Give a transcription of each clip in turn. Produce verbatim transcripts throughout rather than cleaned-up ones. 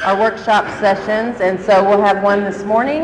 our workshop sessions, and so we'll have one this morning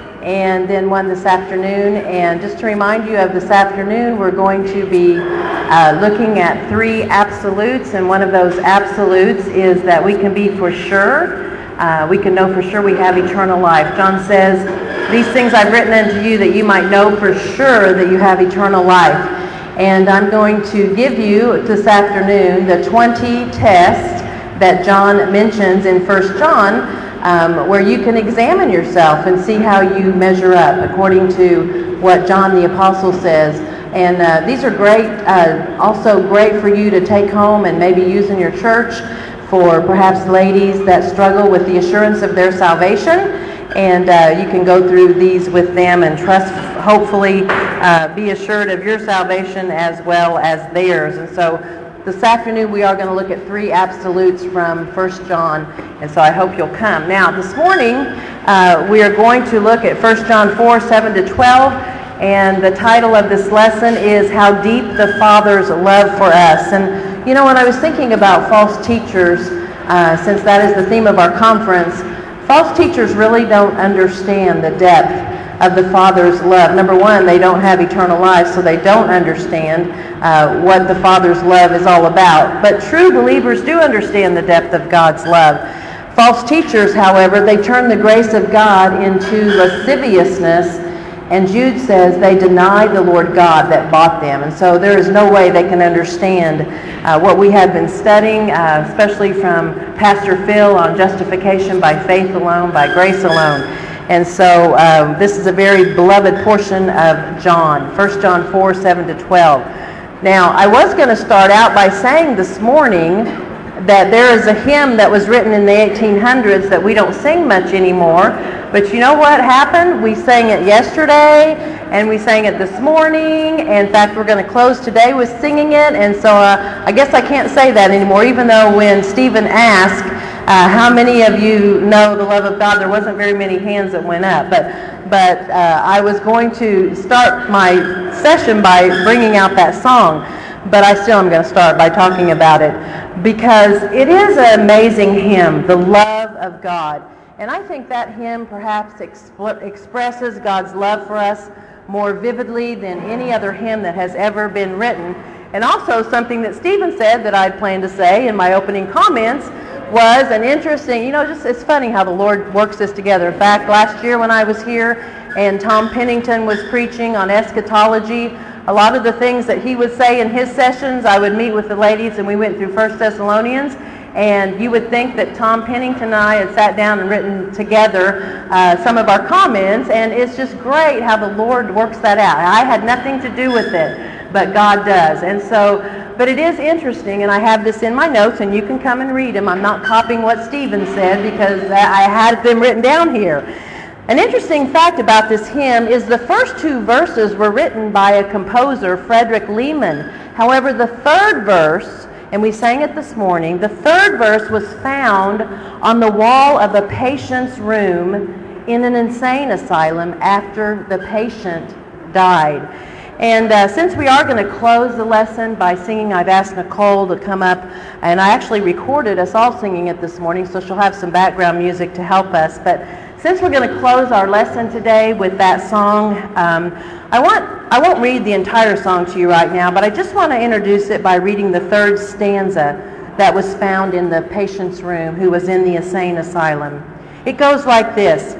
and then one this afternoon. And just to remind you of this afternoon, we're going to be uh, looking at three absolutes, and one of those absolutes is that we can be for sure. Uh, we can know for sure we have eternal life. John says, "These things I've written unto you that you might know for sure that you have eternal life." And I'm going to give you this afternoon the twenty tests that John mentions in First John, um, where you can examine yourself and see how you measure up according to what John the Apostle says. And uh, these are great, uh, also great for you to take home and maybe use in your church for perhaps ladies that struggle with the assurance of their salvation. And uh, you can go through these with them and trust, hopefully, uh, be assured of your salvation as well as theirs. And so this afternoon we are going to look at three absolutes from First John, and so I hope you'll come. Now, this morning uh, we are going to look at First John four, seven to twelve, and the title of this lesson is How Deep the Father's Love for Us. And you know, when I was thinking about false teachers, uh, since that is the theme of our conference, false teachers really don't understand the depth of the Father's love. Number one, they don't have eternal life, so they don't understand uh, what the Father's love is all about. But true believers do understand the depth of God's love. False teachers, however, they turn the grace of God into lasciviousness, and Jude says they deny the Lord God that bought them. And so there is no way they can understand uh, what we have been studying, uh, especially from Pastor Phil on justification by faith alone, by grace alone. And so um, this is a very beloved portion of John, First John four, seven to twelve. Now, I was going to start out by saying this morning that there is a hymn that was written in the eighteen hundreds that we don't sing much anymore. But you know what happened? We sang it yesterday, and we sang it this morning. In fact, we're going to close today with singing it. And so uh, I guess I can't say that anymore, even though when Stephen asked, Uh, how many of you know the love of God? There wasn't very many hands that went up, but but uh, I was going to start my session by bringing out that song, but I still am going to start by talking about it, because it is an amazing hymn, the love of God. And I think that hymn perhaps exp- expresses God's love for us more vividly than any other hymn that has ever been written. And also something that Stephen said that I'd planned to say in my opening comments was an interesting, you know, just it's funny how the Lord works this together. In fact, last year when I was here and Tom Pennington was preaching on eschatology, a lot of the things that he would say in his sessions, I would meet with the ladies and we went through First Thessalonians, and you would think that Tom Pennington and I had sat down and written together uh, some of our comments, and it's just great how the Lord works that out. I had nothing to do with it, but God does. And so, but it is interesting, and I have this in my notes, and you can come and read them. I'm not copying what Stephen said because I had them written down here. An interesting fact about this hymn is the first two verses were written by a composer, Frederick Lehman. However, the third verse, and we sang it this morning, the third verse was found on the wall of a patient's room in an insane asylum after the patient died. And uh, since we are going to close the lesson by singing, I've asked Nicole to come up, and I actually recorded us all singing it this morning, so she'll have some background music to help us. But since we're going to close our lesson today with that song, um, I want, I won't read the entire song to you right now, but I just want to introduce it by reading the third stanza that was found in the patient's room who was in the insane asylum. It goes like this.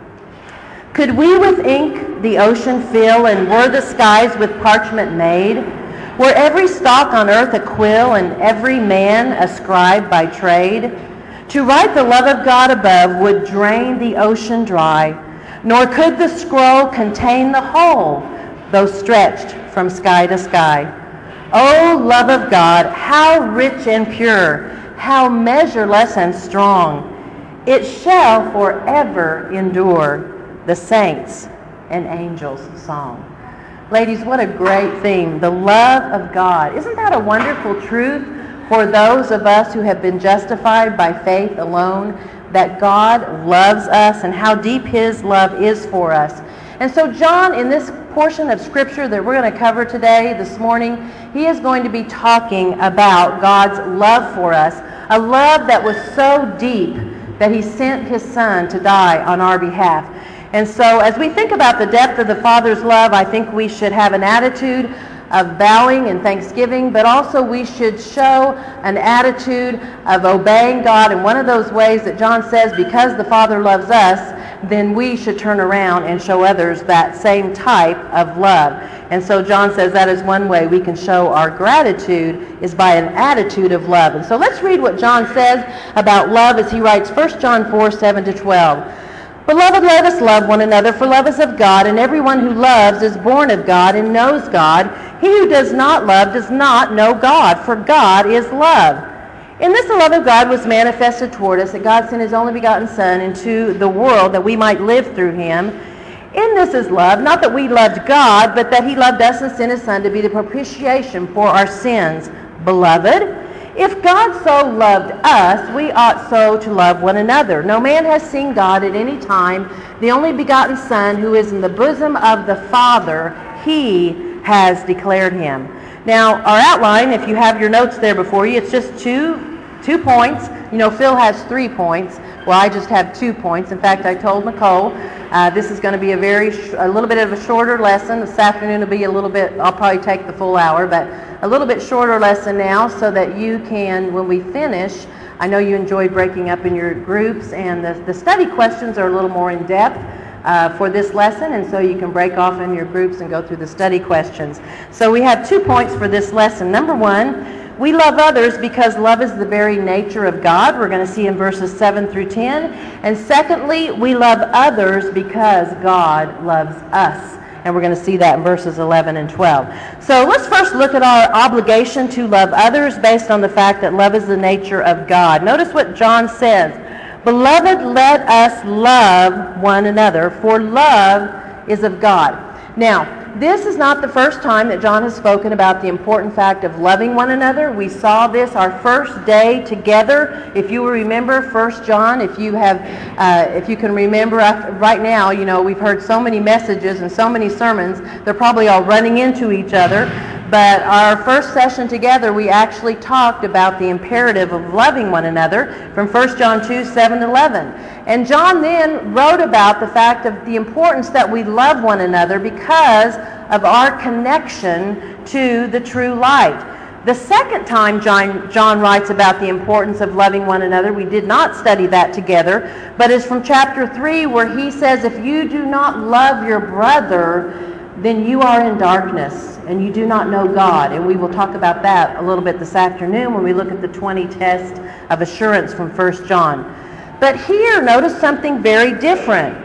Could we with ink the ocean fill, and were the skies with parchment made? Were every stalk on earth a quill, and every man a scribe by trade? To write the love of God above would drain the ocean dry, nor could the scroll contain the whole, though stretched from sky to sky. O love of God, how rich and pure, how measureless and strong! It shall forever endure, the saints' and angels' song. Ladies, what a great theme, the love of God. Isn't that a wonderful truth for those of us who have been justified by faith alone, that God loves us and how deep his love is for us? And so John, in this portion of Scripture that we're going to cover today, this morning, he is going to be talking about God's love for us, a love that was so deep that he sent his Son to die on our behalf. And so as we think about the depth of the Father's love, I think we should have an attitude of bowing and thanksgiving, but also we should show an attitude of obeying God in one of those ways that John says, because the Father loves us, then we should turn around and show others that same type of love. And so John says that is one way we can show our gratitude, is by an attitude of love. And so let's read what John says about love as he writes First John four, seven to twelve. Beloved, let us love one another, for love is of God, and everyone who loves is born of God and knows God. He who does not love does not know God, for God is love. In this the love of God was manifested toward us, that God sent his only begotten Son into the world that we might live through him. In this is love, not that we loved God, but that he loved us and sent his Son to be the propitiation for our sins. Beloved, if God so loved us, we ought so to love one another. No man has seen God at any time. The only begotten Son, who is in the bosom of the Father, he has declared him. Now, our outline, if you have your notes there before you, it's just two, two points. You know, Phil has three points. Well, I just have two points. In fact, I told Nicole uh, this is going to be a very, sh- a little bit of a shorter lesson. This afternoon will be a little bit, I'll probably take the full hour, but a little bit shorter lesson now so that you can, when we finish, I know you enjoy breaking up in your groups, and the, the study questions are a little more in depth uh, for this lesson, and so you can break off in your groups and go through the study questions. So we have two points for this lesson. Number one, we love others because love is the very nature of God. We're going to see in verses seven through ten. And secondly, we love others because God loves us. And we're going to see that in verses eleven and twelve. So let's first look at our obligation to love others based on the fact that love is the nature of God. Notice what John says. Beloved, let us love one another, for love is of God. Now, this is not the first time that John has spoken about the important fact of loving one another. We saw this our first day together. If you will remember First John, if you have, uh, if you can remember right now, you know, we've heard so many messages and so many sermons, they're probably all running into each other. But our first session together, we actually talked about the imperative of loving one another from First John two, seven to eleven. And John then wrote about the fact of the importance that we love one another because of our connection to the true light. The second time John, John writes about the importance of loving one another, we did not study that together, but it's from chapter three where he says, if you do not love your brother, then you are in darkness and you do not know God. And we will talk about that a little bit this afternoon when we look at the twenty tests of assurance from First John. But here, notice something very different.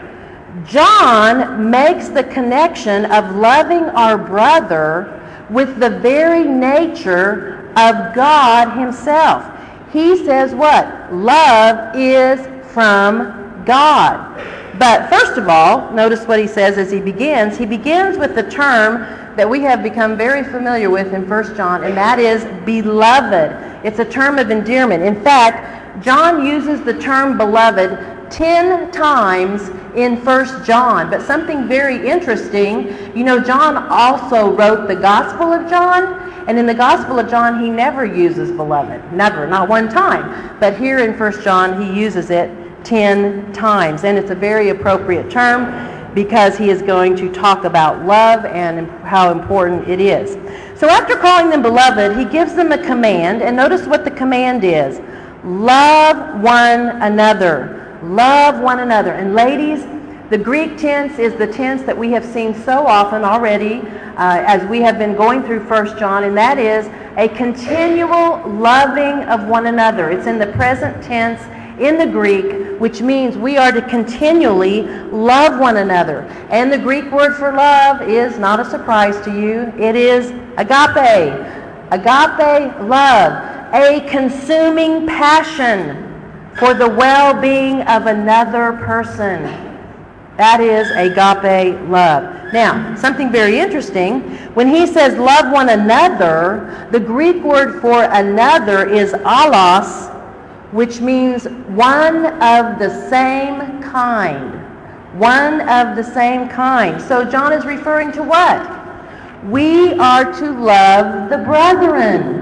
John makes the connection of loving our brother with the very nature of God himself. He says what? Love is from God. But first of all, notice what he says as he begins. He begins with the term that we have become very familiar with in First John, and that is beloved. It's a term of endearment. In fact, John uses the term beloved ten times in First John. But something very interesting, you know, John also wrote the Gospel of John, and in the Gospel of John he never uses beloved. Never, not one time. But here in First John he uses it ten times, and it's a very appropriate term because he is going to talk about love and how important it is. So after calling them beloved, he gives them a command, and notice what the command is. Love one another. Love one another. And ladies, the Greek tense is the tense that we have seen so often already uh, as we have been going through First John, and that is a continual loving of one another. It's in the present tense in the Greek, which means we are to continually love one another. And the Greek word for love is not a surprise to you. It is agape. Agape love. A consuming passion for the well-being of another person. That is agape love. Now, something very interesting. When he says love one another, the Greek word for another is allos, which means one of the same kind. One of the same kind. So John is referring to what? We are to love the brethren.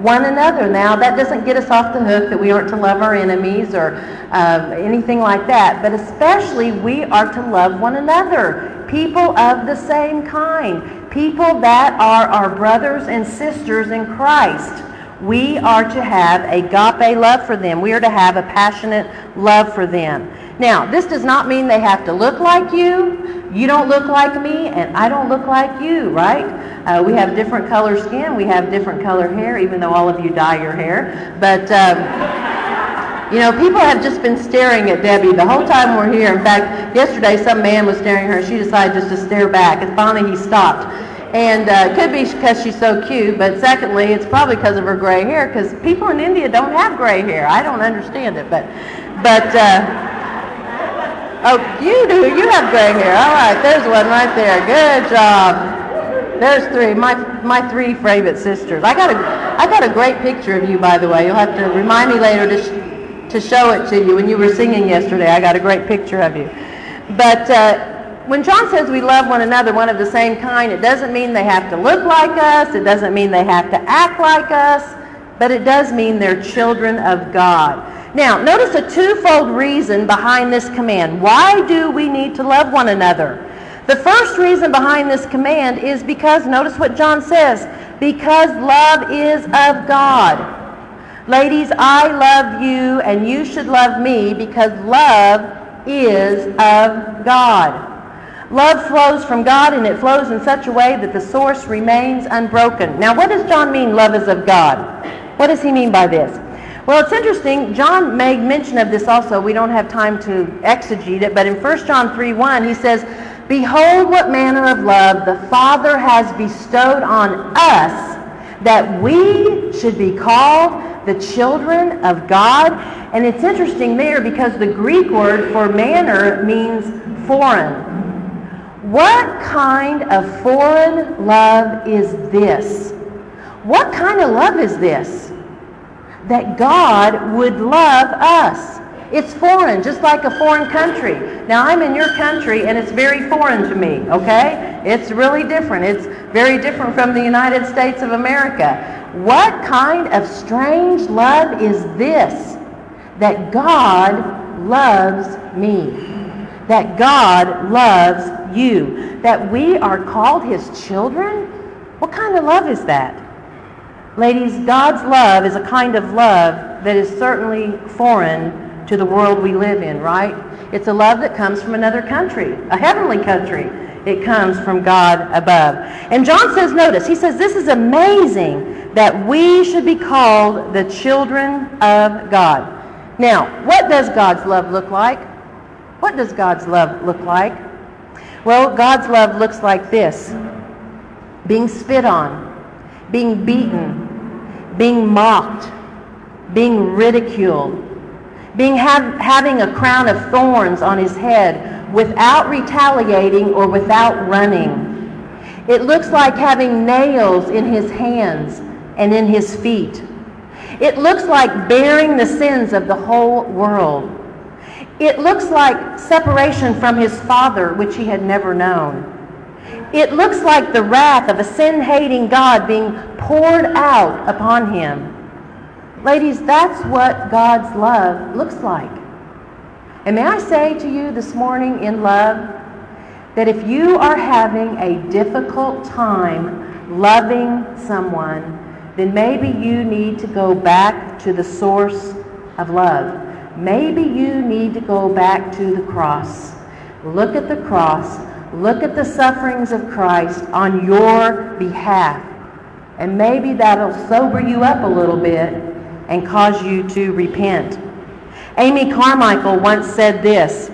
one another. Now, that doesn't get us off the hook that we aren't to love our enemies or um, anything like that, but especially we are to love one another, people of the same kind, people that are our brothers and sisters in Christ. We are to have agape love for them. We are to have a passionate love for them. Now, this does not mean they have to look like you. You don't look like me, and I don't look like you, right? Uh, we have different color skin. We have different color hair, even though all of you dye your hair. But, um, you know, people have just been staring at Debbie the whole time we're here. In fact, yesterday some man was staring at her, and she decided just to stare back, and finally he stopped. And uh, it could be because she's so cute, but secondly, it's probably because of her gray hair, because people in India don't have gray hair. I don't understand it, but, but, uh, oh, you do. You have gray hair. All right, there's one right there. Good job. There's three. My my three favorite sisters. I got a I got a great picture of you, by the way. You'll have to remind me later to sh- to show it to you. When you were singing yesterday, I got a great picture of you. But uh, when John says we love one another, one of the same kind, it doesn't mean they have to look like us. It doesn't mean they have to act like us. But it does mean they're children of God. Now, notice a twofold reason behind this command. Why do we need to love one another? The first reason behind this command is because, notice what John says, because love is of God. Ladies, I love you and you should love me because love is of God. Love flows from God, and it flows in such a way that the source remains unbroken. Now, what does John mean, love is of God? What does he mean by this? Well, it's interesting. John made mention of this also. We don't have time to exegete it, but in First John three one, he says, behold what manner of love the Father has bestowed on us, that we should be called the children of God. And it's interesting there because the Greek word for manner means foreign. What kind of foreign love is this? What kind of love is this? That God would love us. It's foreign, just like a foreign country. Now, I'm in your country, and it's very foreign to me, okay? It's really different. It's very different from the United States of America. What kind of strange love is this? That God loves me. That God loves you. That we are called His children? What kind of love is that? Ladies, God's love is a kind of love that is certainly foreign to the world we live in, right? It's a love that comes from another country, a heavenly country. It comes from God above. And John says, notice, he says, this is amazing that we should be called the children of God. Now, what does God's love look like? What does God's love look like? Well, God's love looks like this: being spit on, being beaten, being mocked, being ridiculed, being have, having a crown of thorns on his head without retaliating or without running. It looks like having nails in his hands and in his feet. It looks like bearing the sins of the whole world. It looks like separation from his Father, which he had never known. It looks like the wrath of a sin-hating God being poured out upon him. Ladies, that's what God's love looks like. And may I say to you this morning in love, that if you are having a difficult time loving someone, then maybe you need to go back to the source of love. Maybe you need to go back to the cross. Look at the cross. Look at the sufferings of Christ on your behalf. And maybe that'll sober you up a little bit and cause you to repent. Amy Carmichael once said this.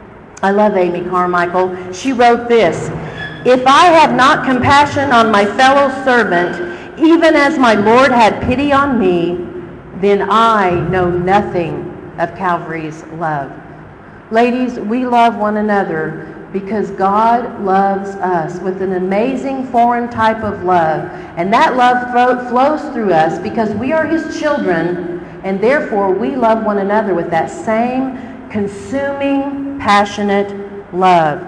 I love Amy Carmichael. She wrote this: if I have not compassion on my fellow servant, even as my Lord had pity on me, then I know nothing of Calvary's love. Ladies, we love one another because God loves us with an amazing foreign type of love. And that love fro- flows through us because we are His children, and therefore we love one another with that same consuming, passionate love.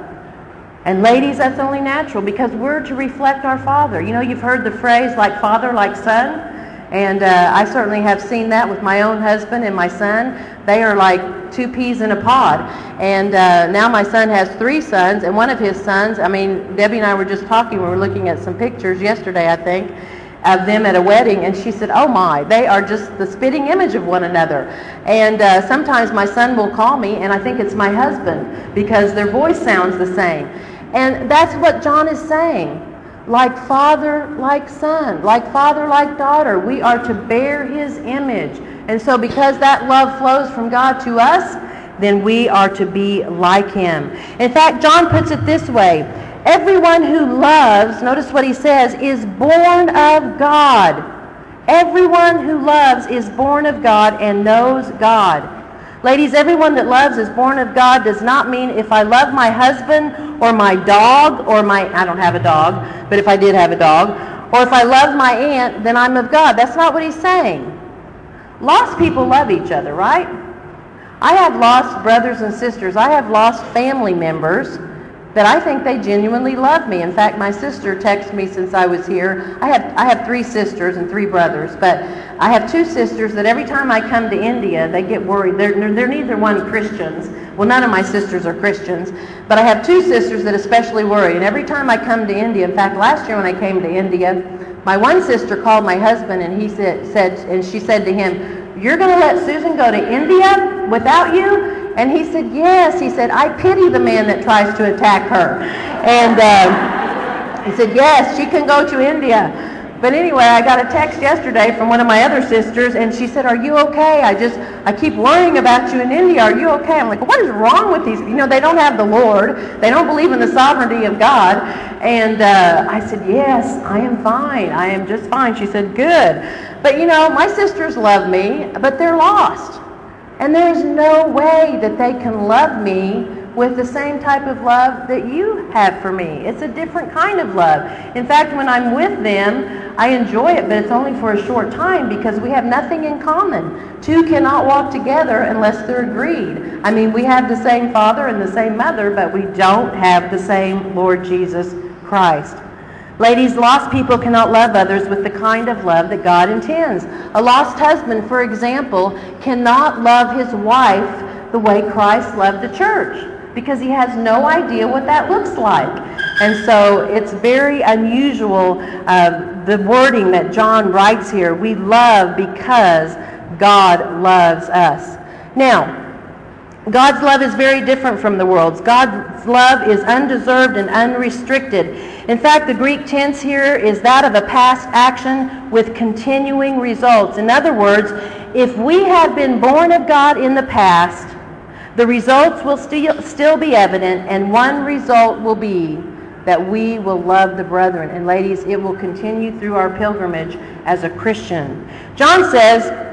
And ladies, that's only natural because we're to reflect our Father. You know, you've heard the phrase, like father, like son. And uh, I certainly have seen that with my own husband and my son. They are like two peas in a pod. And uh, now my son has three sons, and one of his sons, I mean, Debbie and I were just talking, we were looking at some pictures yesterday, I think, of them at a wedding, and she said, oh my, they are just the spitting image of one another. And uh, sometimes my son will call me, and I think it's my husband, because their voice sounds the same. And that's what John is saying. Like father, like son, like father, like daughter, we are to bear his image. And so because that love flows from God to us, then we are to be like him. In fact, John puts it this way. Everyone who loves, notice what he says, is born of God. Everyone who loves is born of God and knows God. Ladies, everyone that loves is born of God does not mean if I love my husband or my dog or my, I don't have a dog, but if I did have a dog, or if I love my aunt, then I'm of God. That's not what he's saying. Lost people love each other, right? I have lost brothers and sisters. I have lost family members that I think they genuinely love me. In fact, my sister texted me since I was here. I have I have three sisters and three brothers, but I have two sisters that every time I come to India, they get worried. They're, they're neither one Christians. Well, none of my sisters are Christians, but I have two sisters that especially worry. And every time I come to India, in fact, last year when I came to India, my one sister called my husband, and he said, said and she said to him, you're going to let Susan go to India without you? And he said, yes. He said, I pity the man that tries to attack her. And uh, he said, yes, she can go to India. But anyway, I got a text yesterday from one of my other sisters, and she said, are you okay? I just, I keep worrying about you in India. Are you okay? I'm like, what is wrong with these? You know, they don't have the Lord. They don't believe in the sovereignty of God. And uh, I said, yes, I am fine. I am just fine. She said, good. But, you know, my sisters love me, but they're lost. And there's no way that they can love me with the same type of love that you have for me. It's a different kind of love. In fact, when I'm with them, I enjoy it, but it's only for a short time because we have nothing in common. Two cannot walk together unless they're agreed. I mean, we have the same father and the same mother, but we don't have the same Lord Jesus Christ. Ladies, lost people cannot love others with the kind of love that God intends. A lost husband, for example, cannot love his wife the way Christ loved the church because he has no idea what that looks like. And so it's very unusual, uh, the wording that John writes here. We love because God loves us. Now, God's love is very different from the world's. God's love is undeserved and unrestricted. In fact, the Greek tense here is that of a past action with continuing results. In other words, if we have been born of God in the past, the results will still, still be evident, and one result will be that we will love the brethren. And ladies, it will continue through our pilgrimage as a Christian. John says,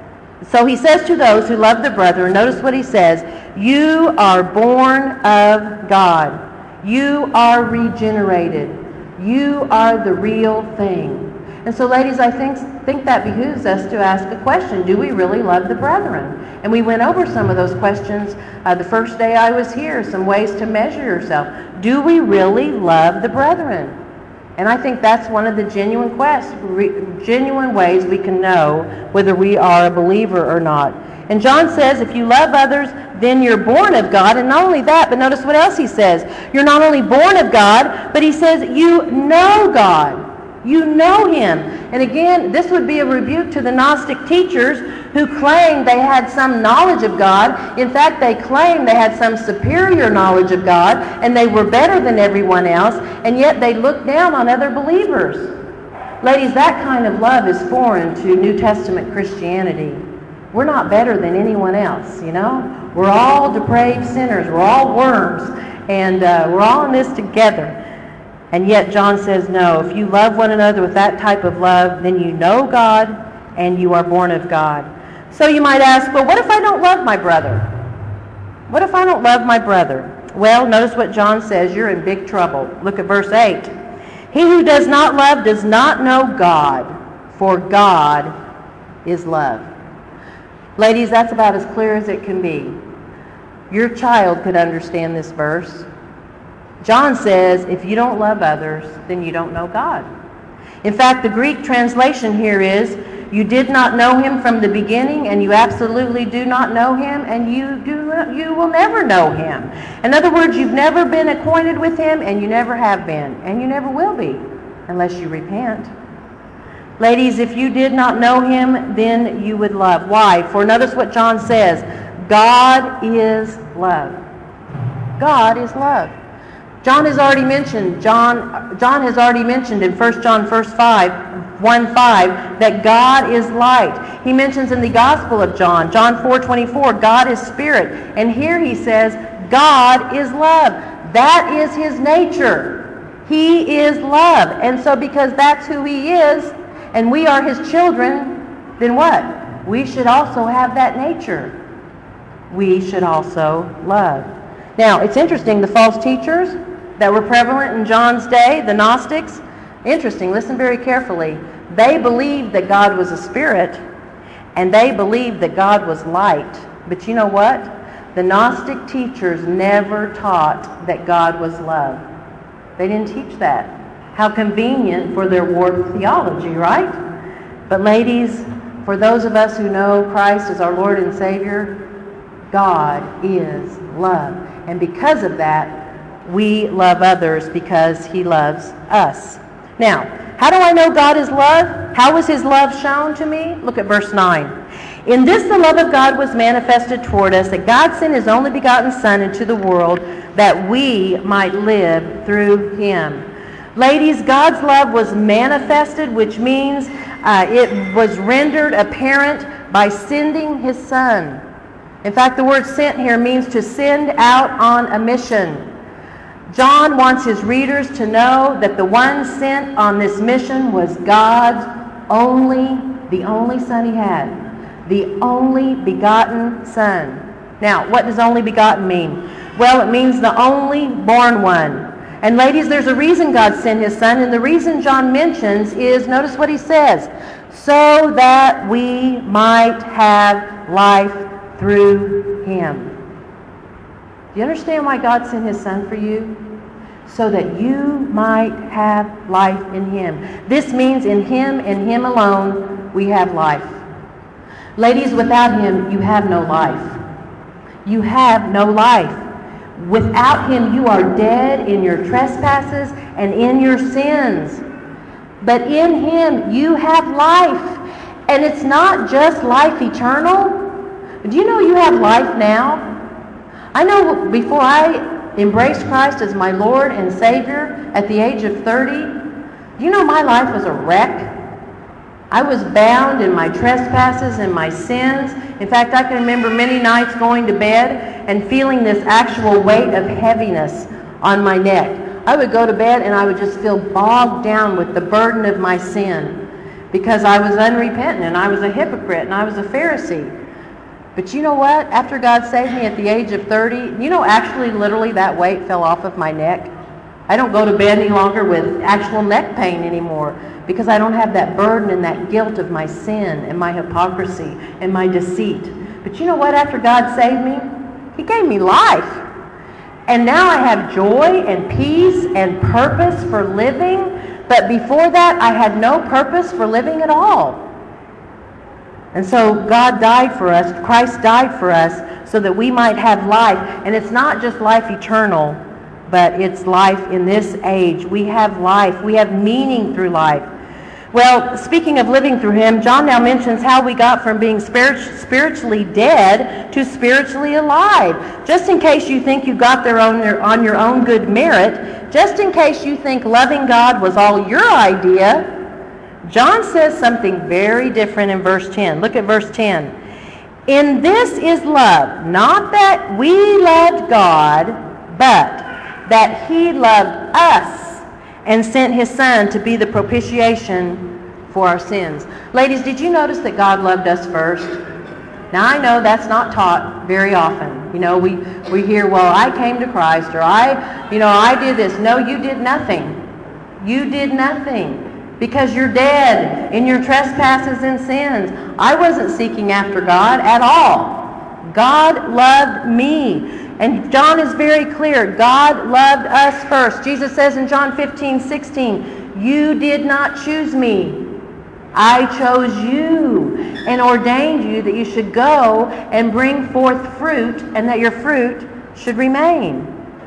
so he says to those who love the brethren, notice what he says, you are born of God. You are regenerated. You are the real thing. And so, ladies, I think, think that behooves us to ask a question. Do we really love the brethren? And we went over some of those questions uh, the first day I was here, some ways to measure yourself. Do we really love the brethren? And I think that's one of the genuine quest, re, genuine ways we can know whether we are a believer or not. And John says, if you love others, then you're born of God. And not only that, but notice what else he says. You're not only born of God, but he says you know God. You know him. And again, this would be a rebuke to the Gnostic teachers who claimed they had some knowledge of God. In fact, they claimed they had some superior knowledge of God, and they were better than everyone else, and yet they looked down on other believers. Ladies, that kind of love is foreign to New Testament Christianity. We're not better than anyone else, you know? We're all depraved sinners. We're all worms, and uh, we're all in this together. And yet John says, no, if you love one another with that type of love, then you know God and you are born of God. So you might ask, well, what if I don't love my brother? What if I don't love my brother? Well, notice what John says. You're in big trouble. Look at verse eight. He who does not love does not know God, for God is love. Ladies, that's about as clear as it can be. Your child could understand this verse. John says, if you don't love others, then you don't know God. In fact, the Greek translation here is, You did not know him from the beginning, and you absolutely do not know him, and you do you will never know him. In other words, you've never been acquainted with him, and you never have been, and you never will be, unless you repent. Ladies, if you did not know him, then you would love. Why? For notice what John says. God is love. God is love. John has already mentioned, John, John has already mentioned in First John verse five, one five, that God is light. He mentions in the Gospel of John, John four twenty-four, God is spirit. And here he says, God is love. That is his nature. He is love. And so because that's who he is, and we are his children, then what? We should also have that nature. We should also love. Now, it's interesting, the false teachers that were prevalent in John's day, the Gnostics, interesting, listen very carefully. They believed that God was a spirit, and they believed that God was light. But you know what? The Gnostic teachers never taught that God was love. They didn't teach that. How convenient for their warped theology, right? But ladies, for those of us who know Christ as our Lord and Savior, God is love. And because of that, we love others because he loves us. Now, how do I know God is love? How was his love shown to me? Look at verse nine. In this the love of God was manifested toward us, that God sent his only begotten Son into the world that we might live through him. Ladies, God's love was manifested, which means uh, it was rendered apparent by sending his Son. In fact, the word sent here means to send out on a mission. John wants his readers to know that the one sent on this mission was God's only, the only Son he had. The only begotten Son. Now, what does only begotten mean? Well, it means the only born one. And ladies, there's a reason God sent his Son, and the reason John mentions is, notice what he says, so that we might have life through him. Do you understand why God sent his Son for you? So that you might have life in him. This means in him and him alone we have life. Ladies, without him you have no life. You have no life. Without him you are dead in your trespasses and in your sins. But in him you have life. And it's not just life eternal. Do you know you have life now? I know before I embraced Christ as my Lord and Savior at the age of thirty, do you know my life was a wreck? I was bound in my trespasses and my sins. In fact, I can remember many nights going to bed and feeling this actual weight of heaviness on my neck. I would go to bed and I would just feel bogged down with the burden of my sin because I was unrepentant and I was a hypocrite and I was a Pharisee. But you know what? After God saved me at the age of thirty, you know, actually, literally, that weight fell off of my neck. I don't go to bed any longer with actual neck pain anymore because I don't have that burden and that guilt of my sin and my hypocrisy and my deceit. But you know what? After God saved me, he gave me life. And now I have joy and peace and purpose for living. But before that, I had no purpose for living at all. And so God died for us, Christ died for us so that we might have life. And it's not just life eternal, but it's life in this age. We have life. We have meaning through life. Well, speaking of living through him, John now mentions how we got from being spirit- spiritually dead to spiritually alive. Just in case you think you got there on your, on your own good merit, just in case you think loving God was all your idea, John says something very different in verse ten. Look at verse ten. In this is love, not that we loved God, but that he loved us and sent his Son to be the propitiation for our sins. Ladies, did you notice that God loved us first? Now, I know that's not taught very often. You know, we, we hear, well, I came to Christ, or I, you know, I did this. No, you did nothing. You did nothing. Because you're dead in your trespasses and sins. I wasn't seeking after God at all. God loved me. And John is very clear. God loved us first. Jesus says in John fifteen sixteen, you did not choose me. I chose you and ordained you that you should go and bring forth fruit, and that your fruit should remain.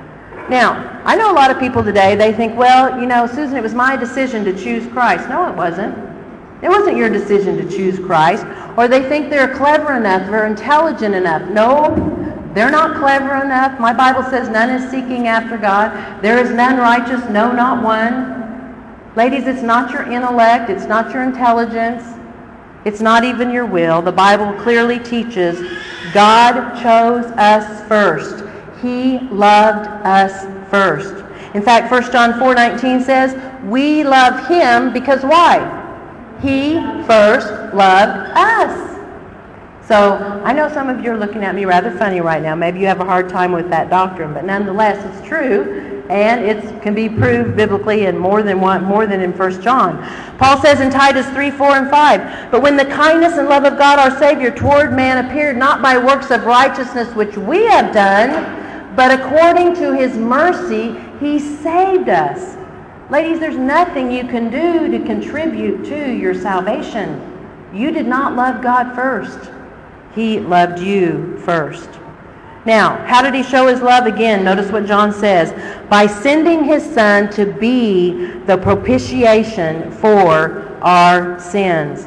Now, I know a lot of people today, they think, well, you know, Susan, it was my decision to choose Christ. No, it wasn't. It wasn't your decision to choose Christ. Or they think they're clever enough, they're intelligent enough. No, they're not clever enough. My Bible says none is seeking after God. There is none righteous, no, not one. Ladies, it's not your intellect, it's not your intelligence, it's not even your will. The Bible clearly teaches God chose us first. He loved us first. In fact, First John four nineteen says, we love Him because why? He first loved us. So I know some of you are looking at me rather funny right now. Maybe you have a hard time with that doctrine, but nonetheless, it's true, and it can be proved biblically in more than one, more than in First John. Paul says in Titus three, four, and five, but when the kindness and love of God our Savior toward man appeared, not by works of righteousness which we have done, but according to His mercy, He saved us. Ladies, there's nothing you can do to contribute to your salvation. You did not love God first. He loved you first. Now, how did He show His love? Again, notice what John says. By sending His Son to be the propitiation for our sins.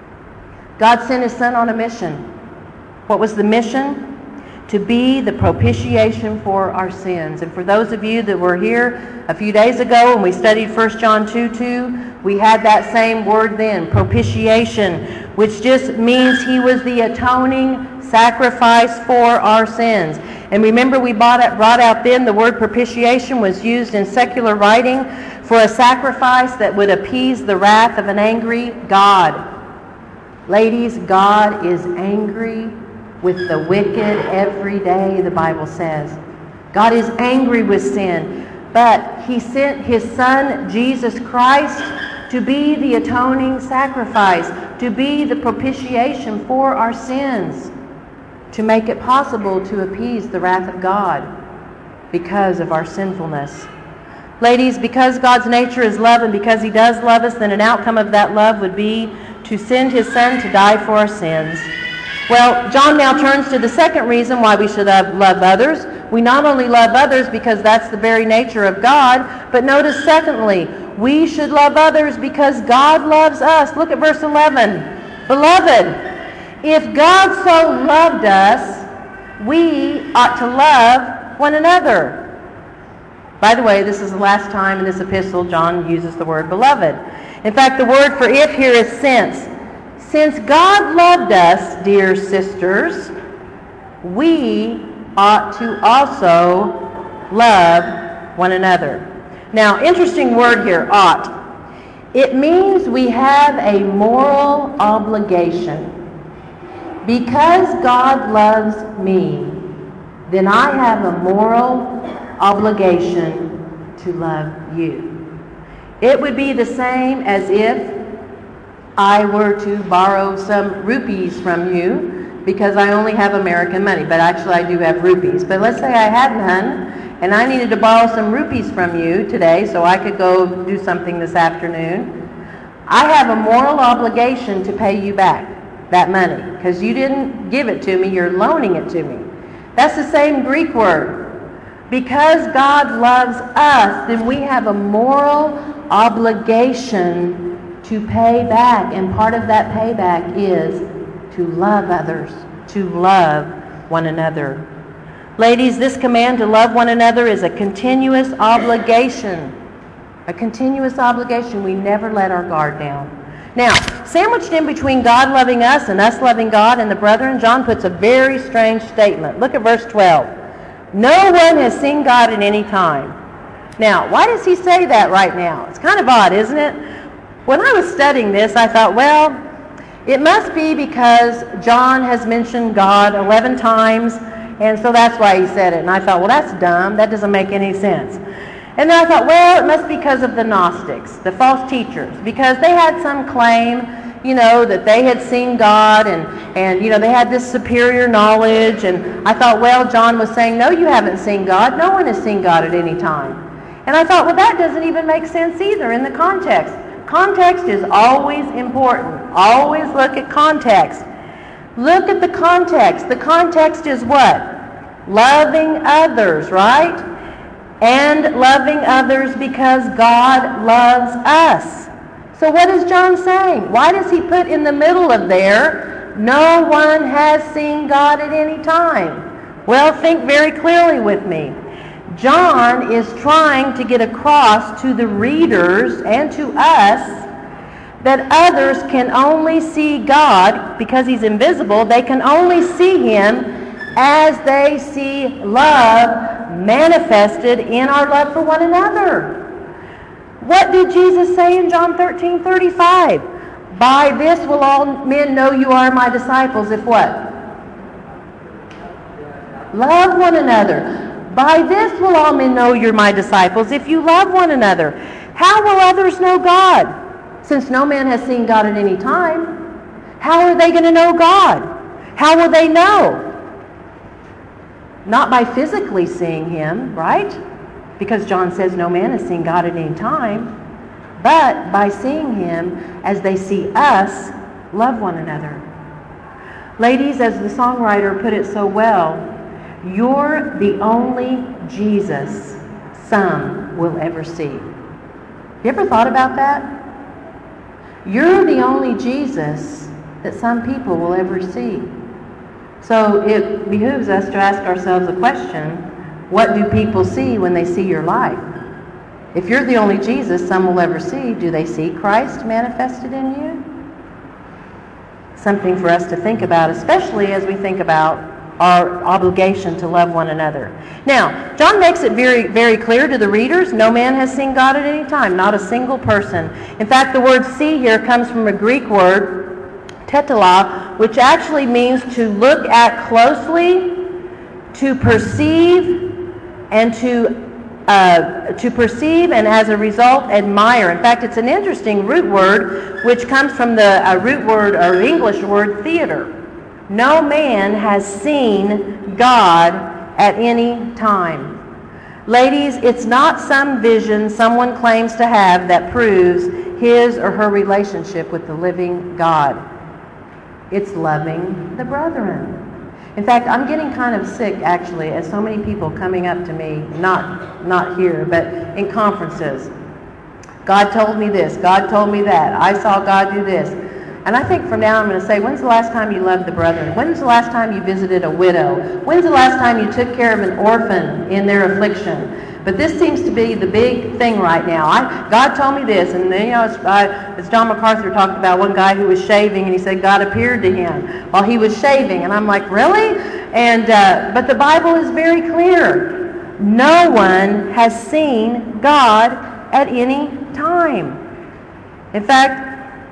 God sent His Son on a mission. What was the mission? To be the propitiation for our sins. And for those of you that were here a few days ago when we studied First John two two, we had that same word then, propitiation, which just means He was the atoning sacrifice for our sins. And remember, we brought out then the word propitiation was used in secular writing for a sacrifice that would appease the wrath of an angry God. Ladies, God is angry with the wicked every day, the Bible says. God is angry with sin, but He sent His Son, Jesus Christ, to be the atoning sacrifice, to be the propitiation for our sins, to make it possible to appease the wrath of God because of our sinfulness. Ladies, because God's nature is love and because He does love us, then an outcome of that love would be to send His Son to die for our sins. Well, John now turns to the second reason why we should love, love others. We not only love others because that's the very nature of God, but notice secondly, we should love others because God loves us. Look at verse eleven. Beloved, if God so loved us, we ought to love one another. By the way, this is the last time in this epistle John uses the word beloved. In fact, the word for if here is since. Since God loved us, dear sisters, we ought to also love one another. Now, interesting word here, ought. It means we have a moral obligation. Because God loves me, then I have a moral obligation to love you. It would be the same as if I were to borrow some rupees from you because I only have American money, but actually I do have rupees. But let's say I had none and I needed to borrow some rupees from you today so I could go do something this afternoon. I have a moral obligation to pay you back that money because you didn't give it to me, you're loaning it to me. That's the same Greek word. Because God loves us, then we have a moral obligation to pay back, and part of that payback is to love others, to love one another. Ladies, this command to love one another is a continuous obligation. A continuous obligation. We never let our guard down. Now, sandwiched in between God loving us and us loving God and the brethren, John puts a very strange statement. Look at verse twelve. No one has seen God at any time. Now, why does he say that right now? It's kind of odd, isn't it? When I was studying this, I thought, well, it must be because John has mentioned God eleven times, and so that's why he said it. And I thought, well, that's dumb. That doesn't make any sense. And then I thought, well, it must be because of the Gnostics, the false teachers, because they had some claim, you know, that they had seen God, and, and you know, they had this superior knowledge. And I thought, well, John was saying, no, you haven't seen God. No one has seen God at any time. And I thought, well, that doesn't even make sense either in the context. Context is always important. Always look at context. Look at the context. The context is what? Loving others, right? And loving others because God loves us. So what is John saying? Why does he put in the middle of there, no one has seen God at any time? Well, think very clearly with me. John is trying to get across to the readers and to us that others can only see God, because he's invisible, they can only see him as they see love manifested in our love for one another. What did Jesus say in John thirteen thirty-five? By this will all men know you are my disciples, if what? Love one another. By this will all men know you're my disciples, if you love one another. How will others know God? Since no man has seen God at any time, how are they going to know God? How will they know? Not by physically seeing him, right? Because John says no man has seen God at any time, but by seeing him as they see us love one another. Ladies, as the songwriter put it so well, you're the only Jesus some will ever see. You ever thought about that? You're the only Jesus that some people will ever see. So it behooves us to ask ourselves a question: what do people see when they see your life? If you're the only Jesus some will ever see, do they see Christ manifested in you? Something for us to think about, especially as we think about our obligation to love one another. Now, John makes it very, very clear to the readers, no man has seen God at any time, not a single person. In fact, the word see here comes from a Greek word, tetela, which actually means to look at closely, to perceive, and to uh, to perceive, and as a result, admire. In fact, it's an interesting root word, which comes from the uh, root word or English word theater. No man has seen God at any time. Ladies, it's not some vision someone claims to have that proves his or her relationship with the living God. It's loving the brethren. In fact, I'm getting kind of sick, actually, as so many people coming up to me, not, not here, but in conferences. God told me this. God told me that. I saw God do this. And I think from now I'm going to say, when's the last time you loved the brethren? When's the last time you visited a widow? When's the last time you took care of an orphan in their affliction? But this seems to be the big thing right now. I, God told me this, and then, you know, it's, I, as John MacArthur talked about one guy who was shaving, and he said God appeared to him while he was shaving, and I'm like, really? And uh, but the Bible is very clear. No one has seen God at any time. In fact,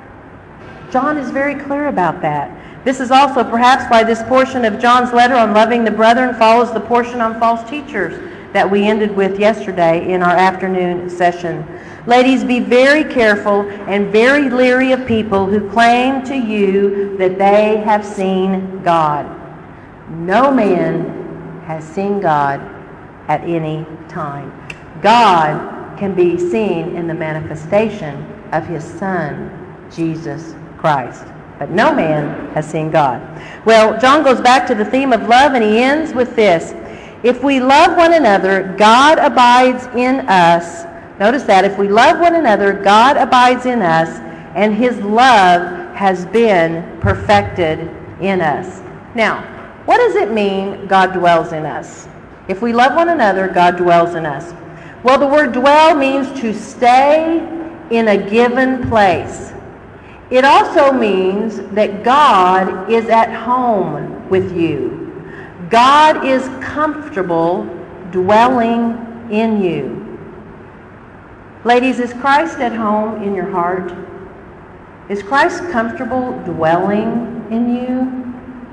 John is very clear about that. This is also perhaps why this portion of John's letter on loving the brethren follows the portion on false teachers that we ended with yesterday in our afternoon session. Ladies, be very careful and very leery of people who claim to you that they have seen God. No man has seen God at any time. God can be seen in the manifestation of his Son, Jesus Christ. But no man has seen God. Well, John goes back to the theme of love, and he ends with this. If we love one another, God abides in us. Notice that. If we love one another, God abides in us, and his love has been perfected in us. Now, what does it mean God dwells in us? If we love one another, God dwells in us. Well, the word dwell means to stay in a given place. It also means that God is at home with you. God is comfortable dwelling in you. Ladies, is Christ at home in your heart? Is Christ comfortable dwelling in you?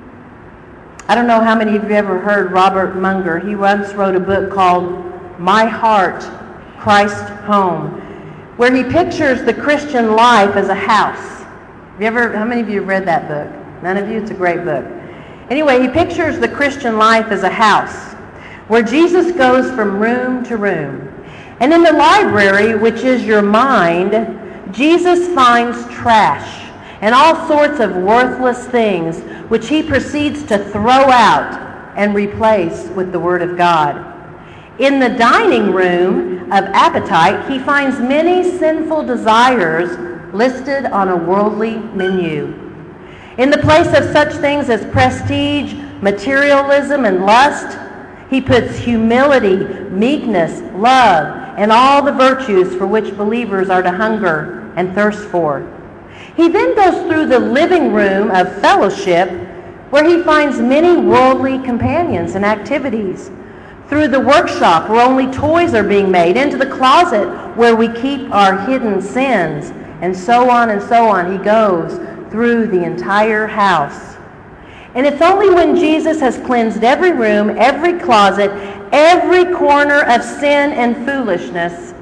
I don't know how many of you ever heard Robert Munger. He once wrote a book called My Heart, Christ Home, where he pictures the Christian life as a house. Have you ever, how many of you have read that book? None of you? It's a great book. Anyway, he pictures the Christian life as a house where Jesus goes from room to room. And in the library, which is your mind, Jesus finds trash and all sorts of worthless things which he proceeds to throw out and replace with the Word of God. In the dining room of appetite, he finds many sinful desires listed on a worldly menu. In the place of such things as prestige, materialism, and lust, he puts humility, meekness, love, and all the virtues for which believers are to hunger and thirst for. He then goes through the living room of fellowship, where he finds many worldly companions and activities, through the workshop where only toys are being made, into the closet where we keep our hidden sins, and so on and so on. He goes through the entire house. And it's only when Jesus has cleansed every room, every closet, every corner of sin and foolishness,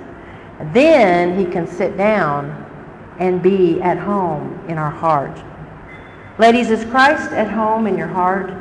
then he can sit down and be at home in our heart. Ladies, is Christ at home in your heart?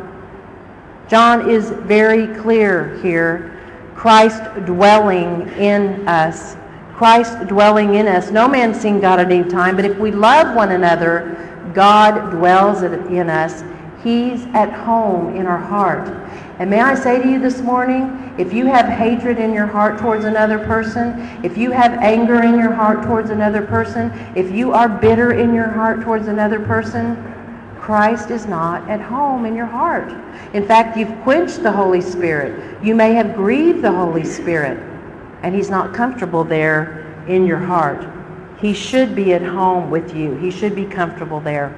John is very clear here. Christ dwelling in us. Christ dwelling in us. No man's seen God at any time, but if we love one another, God dwells in us. He's at home in our heart. And may I say to you this morning, if you have hatred in your heart towards another person, if you have anger in your heart towards another person, if you are bitter in your heart towards another person, Christ is not at home in your heart. In fact, you've quenched the Holy Spirit. You may have grieved the Holy Spirit, and he's not comfortable there in your heart. He should be at home with you. He should be comfortable there.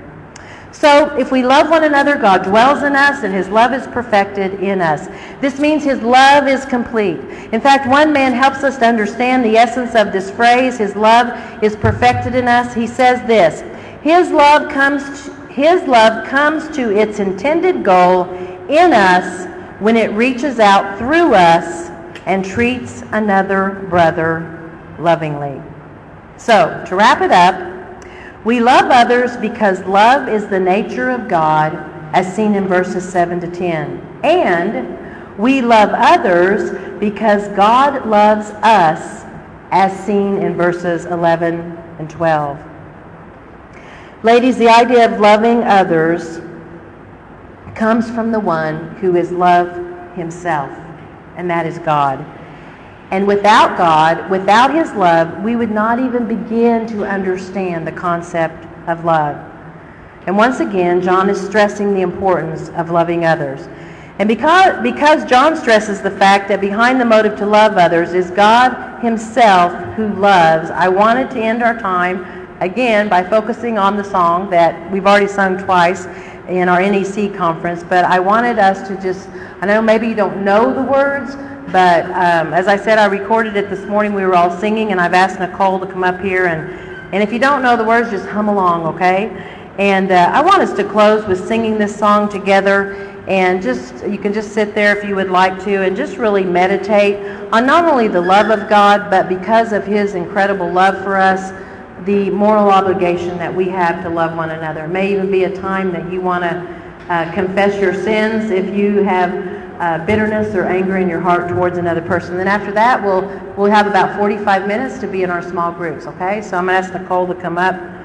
So if we love one another, God dwells in us, and his love is perfected in us. This means his love is complete. In fact, one man helps us to understand the essence of this phrase, his love is perfected in us. He says this: his love comes to, his love comes to its intended goal in us when it reaches out through us and treats another brother lovingly. So, to wrap it up, we love others because love is the nature of God, as seen in verses seven to ten. And we love others because God loves us, as seen in verses eleven and twelve. Ladies, the idea of loving others comes from the one who is love himself, and that is God. And without God, without his love, we would not even begin to understand the concept of love. And once again, John is stressing the importance of loving others. And because, because John stresses the fact that behind the motive to love others is God himself who loves, I wanted to end our time, again, by focusing on the song that we've already sung twice in our N E C conference. But I wanted us to just, I know maybe you don't know the words, but um, as I said, I recorded it this morning. We were all singing, and I've asked Nicole to come up here. And, and if you don't know the words, just hum along, okay? And uh, I want us to close with singing this song together. And just you can just sit there if you would like to, and just really meditate on not only the love of God, but because of his incredible love for us, the moral obligation that we have to love one another. It may even be a time that you want to uh, confess your sins if you have Uh, bitterness or anger in your heart towards another person. Then after that, we'll we'll have about forty-five minutes to be in our small groups, okay? So I'm going to ask Nicole to come up.